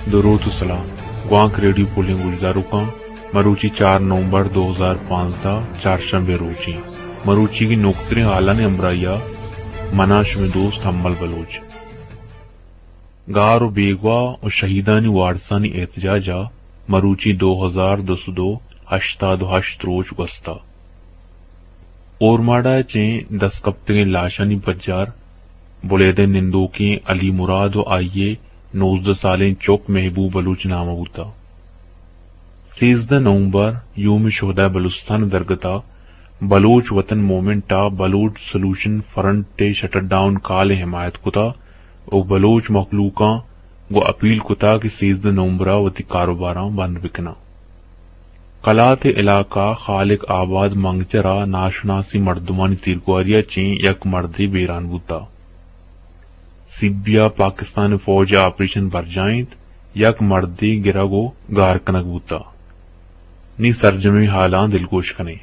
درود و سلام گوانک ریڈیو پولنگ گلزاروکاں مروچی 4 نومبر 2015 چارشنبے روچی مروچی کی نوکتریں حالان امبرائیا مناش میں دوست حمل بلوچ گار و بیگوا و شہیدانی وارثانی احتجاجا مروچی 2202 88 روچ گستا اور ماڑا چیں 10 کپتگیں لاشانی بجار بلیدے نندوکیں علی مراد و آئیے 19 سالیں چوک محبوب بلوچ نام ہوتا 13 نومبر یوم شہداء بلوچستان درگتا بلوچ وطن مومنٹا بلوچ سولوشن فرنٹ تے شٹر ڈاؤن کال حمایت کتا او بلوچ مخلوقاں گو اپیل کتا کہ 13 نومبرہ وتی کاروباراں بند بکنا قلات علاقہ خالق آباد منگچرا ناشناسی مردمانی تیرگواریا چیں یک مردی بیران بوتا سیبیا پاکستان فوج آپریشن برجائیں یک مردی گرگو گار کنک بوتا نی سرجمی حالان دلگوش کنے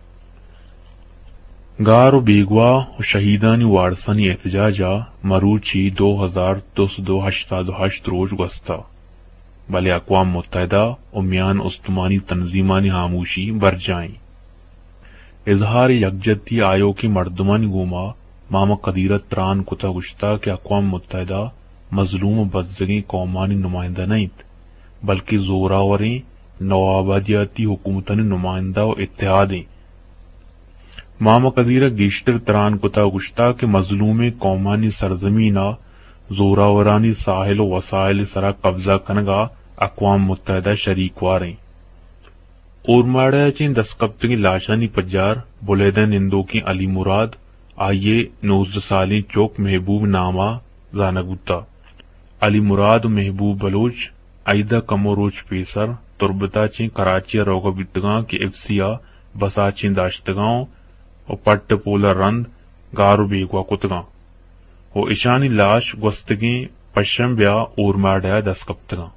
گار و بیگوا و شہیدانی وارثانی احتجاجا مروچی 2202 88 روز گستا بلے اقوام متحدہ و میان استمانی تنظیمانی خاموشی برجائیں اظہار یکجہتی آیو کی مردمانی گوما ماما قدیرت تران کتا گشتا کہ اقوام متحدہ مظلوم و بزدگی قومانی نمائندہ نہیں بلکہ زوراوریں نوآبادیاتی حکومتانی نمائندہ و اتحادیں ماما قدیرہ گیشتر تران کتا گشتا کہ مظلوم قومانی سرزمینہ زوراورانی ساحل و وسائل سرا قبضہ کنگا اقوام متحدہ شریک واریں اور ماڑا چین 10 کپتگی لاشانی پجار بلیدہ نندو کی علی مراد آئیے 19 سالیں چوک محبوب نامہ زانگوتا علی مراد محبوب بلوچ ایدہ کموروچ پیسر تربتا چین کراچی روگا بیتگاں کی افسیا بسا چین داشتگاں و پٹ پولا رند گارو بیگوا کتگاں و اشانی لاش گستگیں پشم بیا اور ماڑیا 10 کپتگاں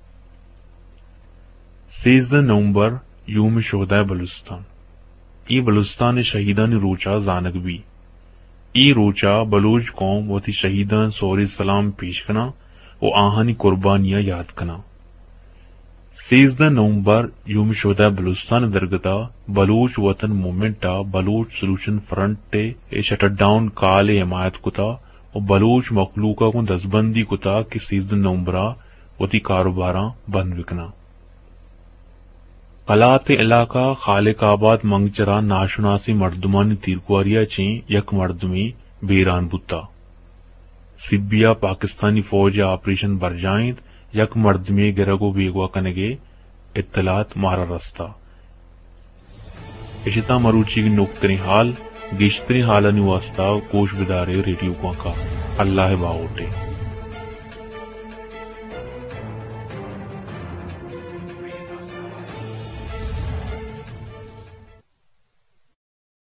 13 نومبر یوم شہداء بلوچستان ای بلوچستان شہیدان روچا زانگبی ای روچا بلوچ قوم وتی شہیدان سوری سلام پیش کنا و آہانی قربانیاں یاد کنا 13 نومبر یوم شہداء بلوچستان درگتا بلوچ وطن مومنٹا بلوچ سولوشن فرنٹ تے شٹر ڈاؤن کال حمایت کتا و بلوچ مخلوقہ کو دزبندی کتا کہ 13 نومبرہ وتی کاروباراں بند وکنا قلات علاقہ خالق آباد منگچرا ناشناسی مردمانی تیرگواریا چیں یک مردمی بیران بوتا سیبیا پاکستانی فوج آپریشن برجائیں یک مردمی گرگو بیگوا کنگے اطلاعات مارا رستا اشتا مروچی کی نوکتری حال گیشتری حالانی واسطہ کوش بدارے ریڈیو کا اللہ باوٹے